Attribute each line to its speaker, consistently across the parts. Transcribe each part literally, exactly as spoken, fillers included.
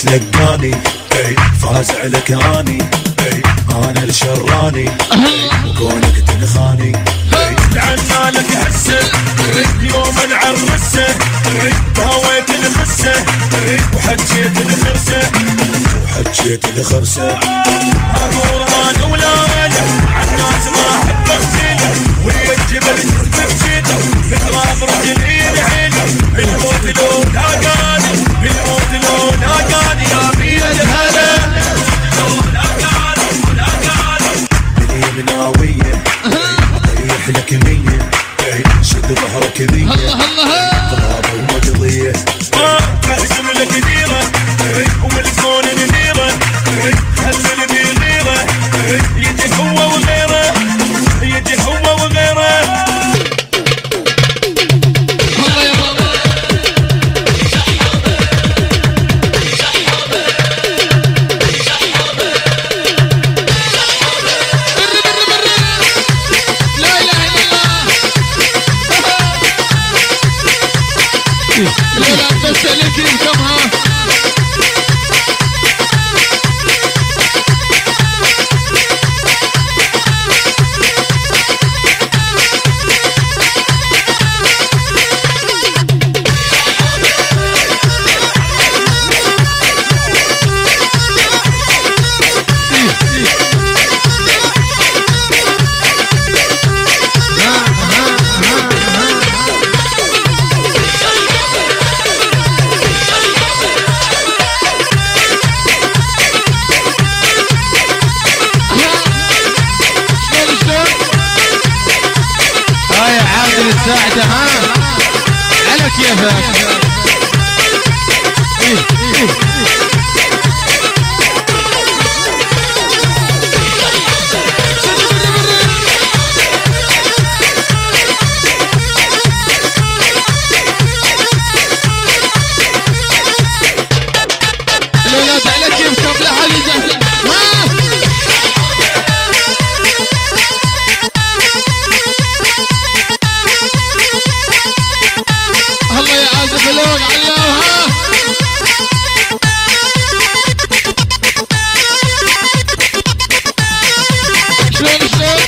Speaker 1: تلقاني فاز عليك اني انا الشراني وكونك تنخاني لعنا لك هسه يوم نعرسه هويت الخسه وحجيت الخرسه وحجيت الخرسه اقول انا ولاله عالناس ما احب اغسله والجبل تفشيله بتراب رجلي العيله الموت لو لاقاني الموت لو لاقاني يا بيد الهلا مناوية طيح لك مية شد ظهرك ذية طلابة ومقضية اهزم لك ديرة وملفون نميرة خلي لي غيرة يدي هو وغيره يدي هو وغيره
Speaker 2: الساعدة ها على كيفك إيه إيه الولاد على كيفكم لا حد يجهز الله يعازف اللون علوها شلون شلون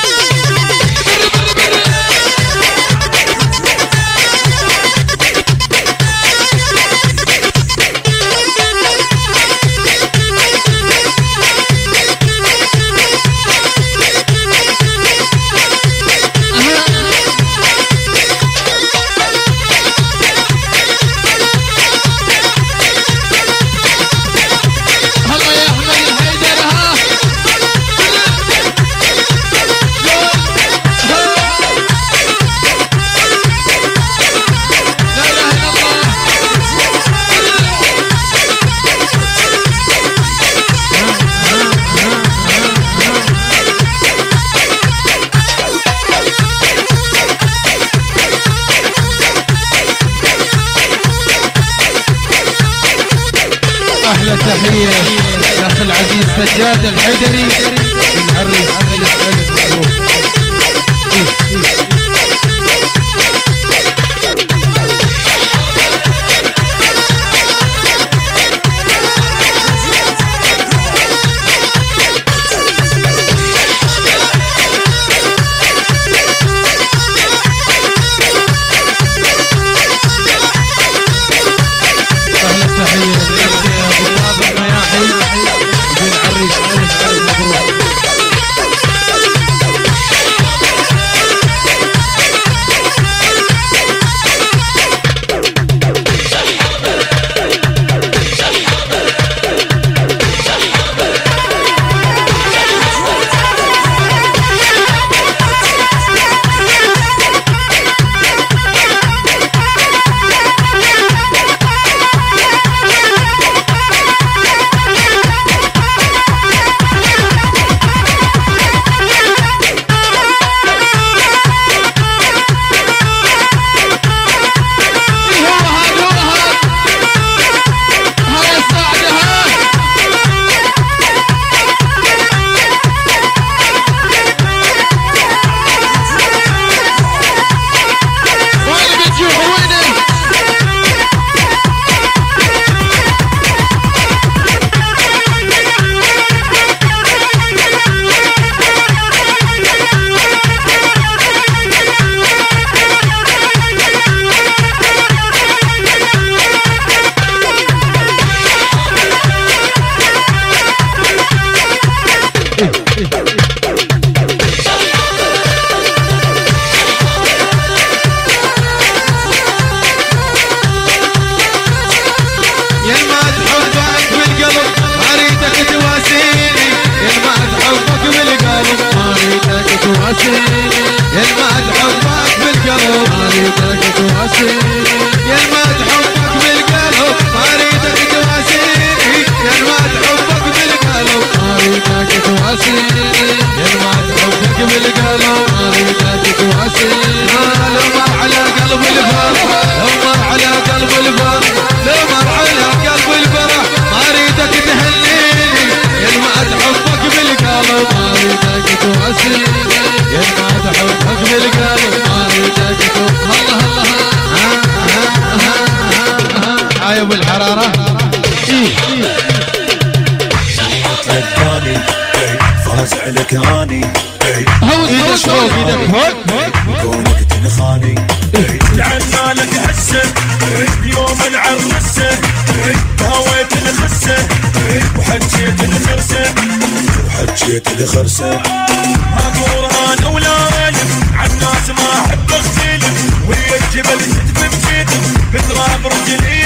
Speaker 2: أحلى تحية يا أخي العزيز سجاد الحيدري من الريس ألف ألف مبروك. تواسي يا الماد حبك بالقلب اريدك تواسي يا الماد حبك بالقلب اريدك تواسي يا الماد حبك بالقلب اريدك تواسي يا الماد حبك بالقلب اريدك تواسي لمر على قلب الفرح لمر على قلب الفرح لمر على قلب الفرح اريدك تهنيني يا الماد حبك بالقلب اريدك تواسي يا الماد حبك بالقلب اريدك تواسي الله الله هاي ابو الحراره
Speaker 1: تلقاني فاز عليك اني
Speaker 2: ايدك فوق ايدك فوق
Speaker 1: كونك تنخاني لعنا لك هسه يوم العرسه هويت الخسه وحجيت الخرسه وحجيت الخرسه اقول انا ولايك عالناس ما احب اغسلك ويا الجبل تدفن بجيتك بتراب رجلي